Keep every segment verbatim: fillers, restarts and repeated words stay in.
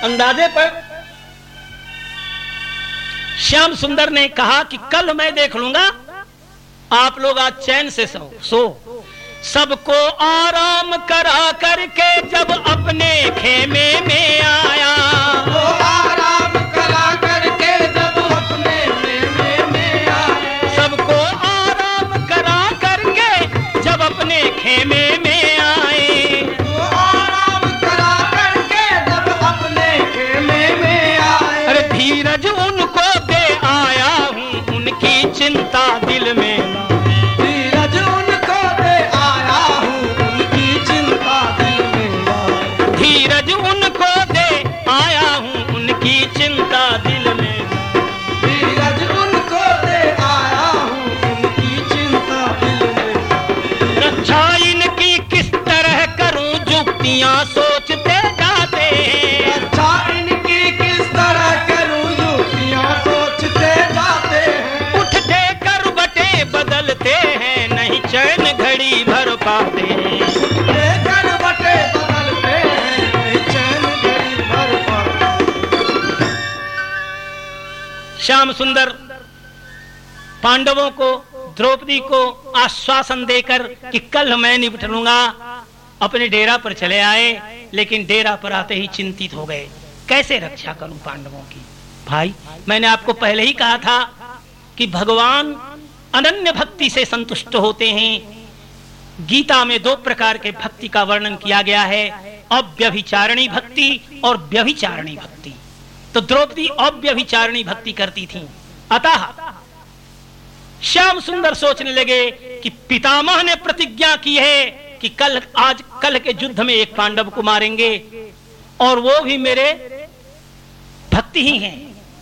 अंदाजे पर श्याम सुंदर ने कहा कि कल मैं देख लूंगा, आप लोग आज चैन से सो सो सबको आराम करा करके जब अपने खेमे में आया, वो आराम करा करके जब अपने खेमे में आया, सबको आराम करा करके जब अपने खेमे में आए, वो आराम करा करके जब अपने खेमे में आए। अरे धीरज उनको दे आया हूँ, उनकी चिंता दिल में ना, धीरज उनको दे आया हूँ, उनकी चिंता दिल में ना, धीरज उनको दे आया हूँ, उनकी चिंता दिल में ना, धीरज उनको दे आया हूँ, उनकी चिंता दिल में। रक्षा इनकी किस तरह करूं, जुक्तियां सोचते जाते हैं, अच्छा इनकी किस तरह करूं, युक्तियां सोचते जाते हैं, उठते करवटे बदलते हैं, नहीं चैन घड़ी भर पाते हैं, ये करवटे बदलते हैं, नहीं चैन घड़ी भर पाते। श्याम सुंदर पांडवों को, द्रौपदी को आश्वासन देकर कि कल मैं निपट लूंगा, अपने डेरा पर चले आए। लेकिन डेरा पर आते ही चिंतित हो गए, कैसे रक्षा करूं पांडवों की। भाई, मैंने आपको पहले ही कहा था कि भगवान अनन्य भक्ति से संतुष्ट होते हैं। गीता में दो प्रकार के भक्ति का वर्णन किया गया है, अव्यभिचारिणी भक्ति और व्यभिचारिणी भक्ति। तो द्रौपदी अव्यभिचारिणी भक्ति करती थी। अतः श्याम सुंदर सोचने लगे कि पितामह ने प्रतिज्ञा की है कि कल आज कल के युद्ध में एक पांडव को मारेंगे, और वो भी मेरे भक्ति ही हैं,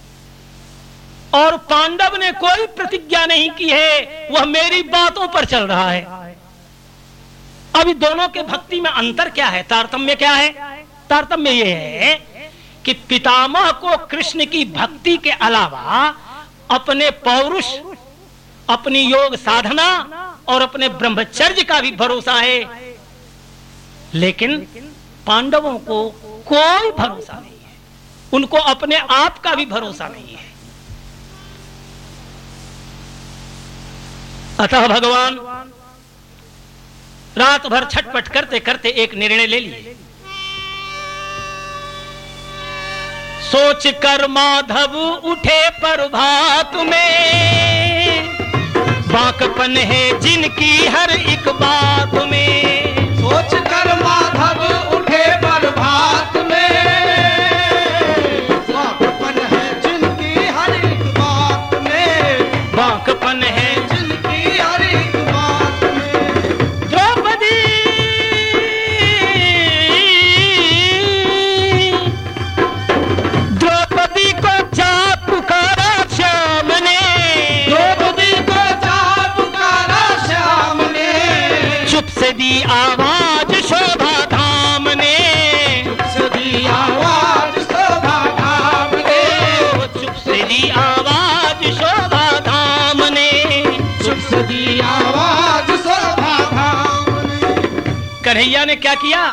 और पांडव ने कोई प्रतिज्ञा नहीं की है, वह मेरी बातों पर चल रहा है। अभी दोनों के भक्ति में अंतर क्या है, तारतम्य क्या है? तारतम्य यह है कि पितामह को कृष्ण की भक्ति के अलावा अपने पौरुष, अपनी योग साधना और अपने ब्रह्मचर्य का भी भरोसा है, लेकिन पांडवों को कोई भरोसा नहीं है, उनको अपने आप का भी भरोसा नहीं है। अतः भगवान रात भर छटपट करते करते एक निर्णय ले लिए। सोच कर माधव उठे प्रभात में, बांकपन है जिनकी हर एक बात में। सोच कर माधव उठे प्रभात में, बांकपन है जिनकी हर एक बात में, बांकपन है जिनकी हर एक बात में। द्रौपदी द्रौपदी को जा पुकारा श्याम ने, द्रौपदी को जा पुकारा श्याम ने, चुप से दी आवाज शोभा धाम ने, चुप से दी आवाज शोभा धाम ने, चुप से दी आवाज शोभा धाम ने, चुप से दी आवाज शोभा धाम ने। कन्हैया ने क्या किया,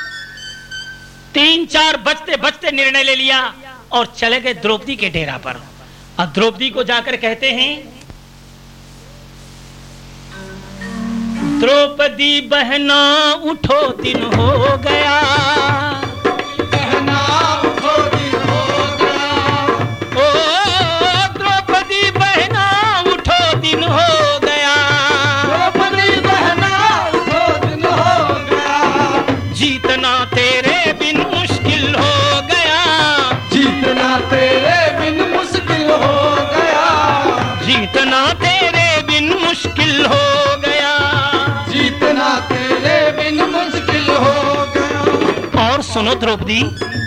तीन चार बजते बजते निर्णय ले लिया और चले गए द्रौपदी के डेरा पर। अब द्रौपदी को जाकर कहते हैं, द्रौपदी बहना उठो दिन हो गया, बहना उठो दिन हो गया, ओ द्रौपदी बहना उठो दिन हो गया, द्रौपदी बहना उठो दिन हो गया, जीतना तेरे बिन मुश्किल हो गया, जीतना तेरे बिन मुश्किल हो गया, जीतना तेरे बिन मुश्किल हो गया, जीतना तेरे बिन मुश्किल हो गया। और सुनो द्रौपदी,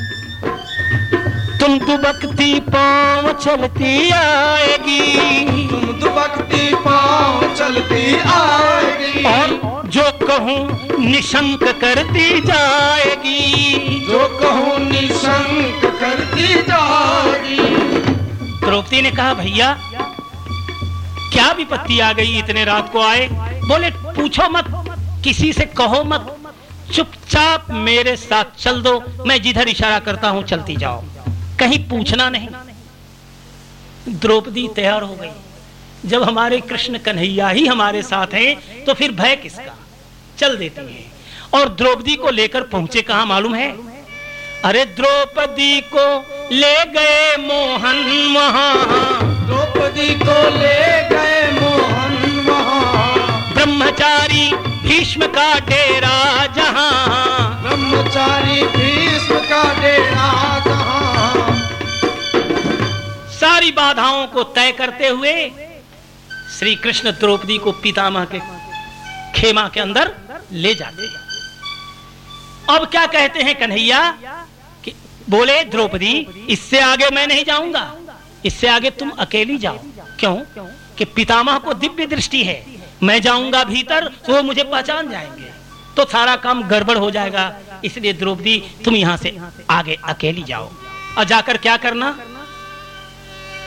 तुम दुबकती पांव चलती आएगी, तुम दुबकती पाँव चलती आएगी, और जो कहूँ निशंक करती जाएगी, जो कहूँ निशंक करती जाएगी। द्रौपदी ने कहा, भैया क्या विपत्ति आ गई, इतने रात को आए? बोले पूछो मत, किसी से कहो मत, चुपचाप मेरे साथ चल दो, मैं जिधर इशारा करता हूं चलती जाओ, कहीं पूछना नहीं। द्रौपदी तैयार हो गई। जब हमारे कृष्ण कन्हैया ही हमारे साथ हैं तो फिर भय किसका, चल देती है। और द्रौपदी को लेकर पहुंचे कहां मालूम है? अरे द्रौपदी को ले गए मोहन वहां, द्रौपदी को ले गए मोहन वहां, ब्रह्मचारी भीष्म का डेरा जहां, ब्रह्मचारी भीष्म का डेरा जहां। सारी बाधाओं को तय करते हुए श्री कृष्ण द्रौपदी को पितामह के खेमा के अंदर ले जाते। अब क्या कहते हैं कन्हैया कि बोले द्रौपदी इससे आगे मैं नहीं जाऊंगा, इससे आगे तुम अकेली जाओ। क्यों? कि पितामह को दिव्य दृष्टि है, मैं जाऊंगा भीतर तो वो मुझे पहचान जाएंगे, तो सारा काम गड़बड़ हो जाएगा। इसलिए द्रौपदी तुम यहां से आगे अकेली जाओ। और जाकर क्या करना?